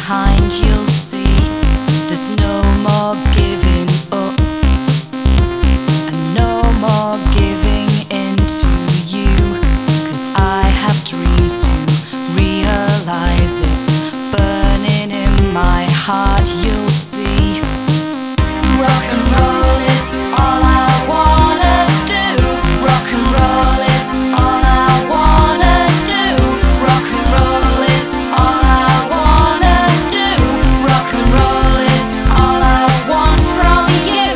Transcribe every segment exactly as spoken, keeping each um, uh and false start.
behind, you'll see there's no more giving up and no more giving in to you, 'cause I have dreams to realize. It's burning in my heart, you'll see. Rock and roll is all I wanna do. Rock and roll is all I wanna do. Rock and roll is all I wanna do. Rock and roll is all I want from you.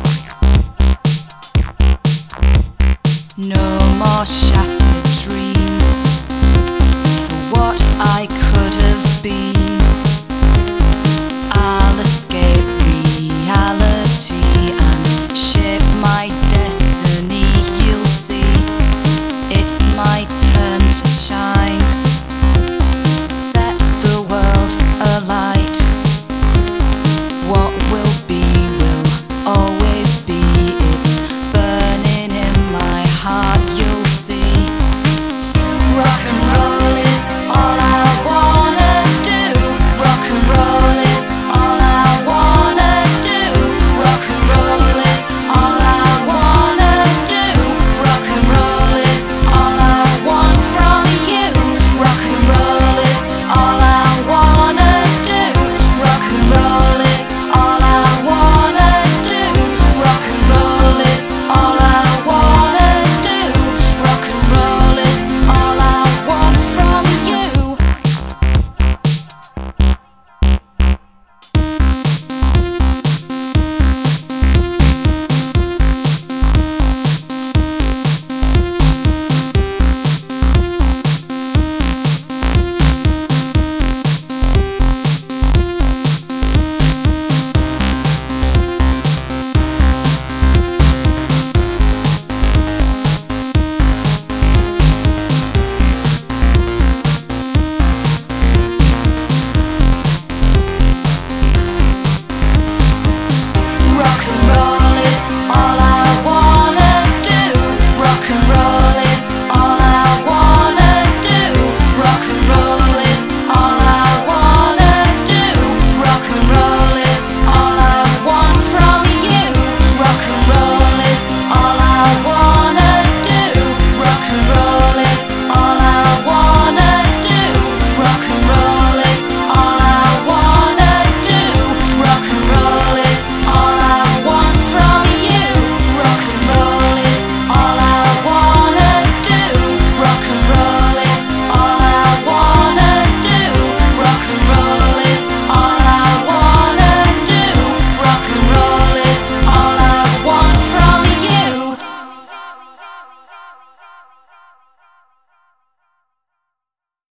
No more shattered dreams for what I could have been.